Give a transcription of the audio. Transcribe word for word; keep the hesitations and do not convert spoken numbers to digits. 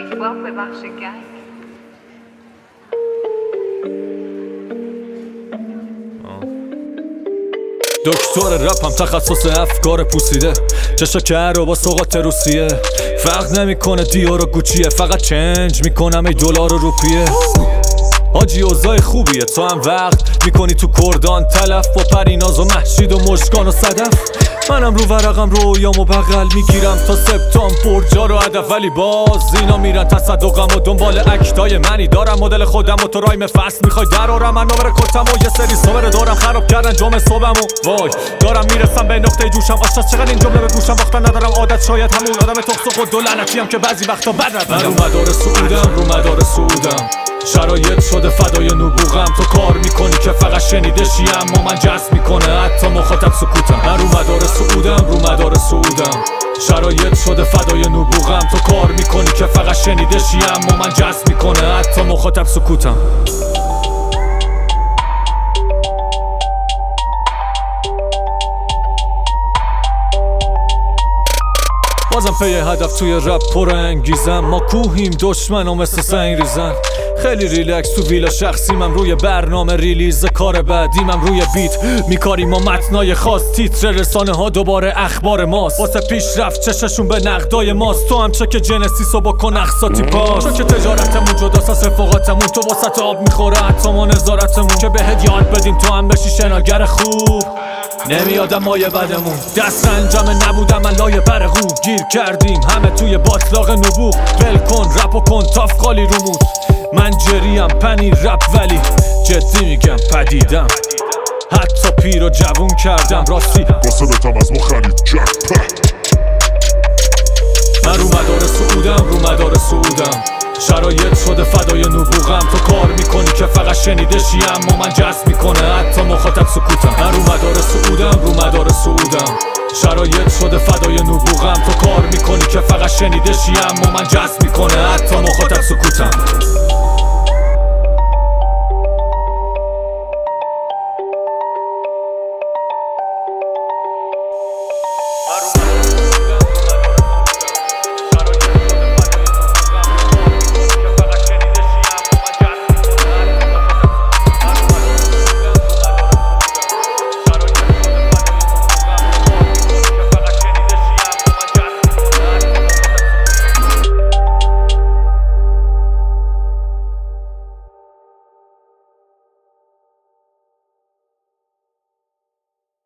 ریتوال ببخش گنگ. دکتر رپم تخصص افکار پوسیده، چشا رو با سوقات روسیه، فرق نمیکنه دیور و گوچیه، فقط چنج میکنم ای دلار و روپیه. حاجی اوضاع خوبیه، تو هم وقت میکنی تو کردان تلف با پریناز و محشید و مشکان و صدف. منم رو ورقم رویام و بغل میگیرم تا سپتام برجا رو هدف، ولی باز اینا میرن تصدقم و دنبال اکتای منی. دارم مدل خودم و تو رایم فصل میخوای درارم، من نوبر کتم و یه سری صبر دارم خراب کردن جام صبحم و وای دارم میرسم به نقطه جوشم. آشتاز چقدر این جمله به گوشم وقتا ندارم عادت، شاید همون آدم تخص و دولنتیم که بعضی وقتا بد من رو مدار سعودم، رو مدار سعودم، شرایط شده فدای نبوغم. تو کار میکنی که فقط شنیده شی، اما من جذب میکنه حتی مخاطب سکوتم. من رو مدار سعودم، رو مدار سعودم، شرایط شده فدای نبوغم. تو کار میکنی که فقط شنیده شی، اما من جذب میکنه حتی مخاطب سکوتم. بازم پی هدف توی رپ پر انگیزم، ما کوهیم دشمن و مثل سنگ ریزن. خیلی ریلکس تو ویلا شخصی من، روی برنامه ریلیز کار بعدی من روی بیت میکاریم ما متنای خاص. تیتر رسانه ها دوباره اخبار ماست، واسه پیش رفت چششون به نقدای ماست. تو هم چک جنسیس و بکن اقساطی پاس، چون که تجارتمون جداست از رفاقتمون. تو واسط آب میخوره حتی ما نظارتمون، که بهت یاد بدیم تو هم بشی شناگر خوب. نمیادم مایه بدمون، دست رنجم نبودم من لایه برقو. گیر کردیم همه توی باطلاق نبوغ، ول کن رپ و کن تاف خالی رومود. من جریم پنیر رپ ولی جدی میگم پدیدم، حتی پیر و جوون کردم راستی واسه بتم از ما خرید جک. من رو مدار سعودم، رو مدار سعودم، شرایط شده فدای نبوغم. تو کار میکنی که فقط شنیده شی، اما من جذب میکنه حتی مخاطب سکوتم. من رو مدار سعودم، رو مدار سعودم، شرایط شده فدای نبوغم. تو کار میکنی که فقط شنیده شی، اما من جذب میکنه حتی مخاطب سکوتم.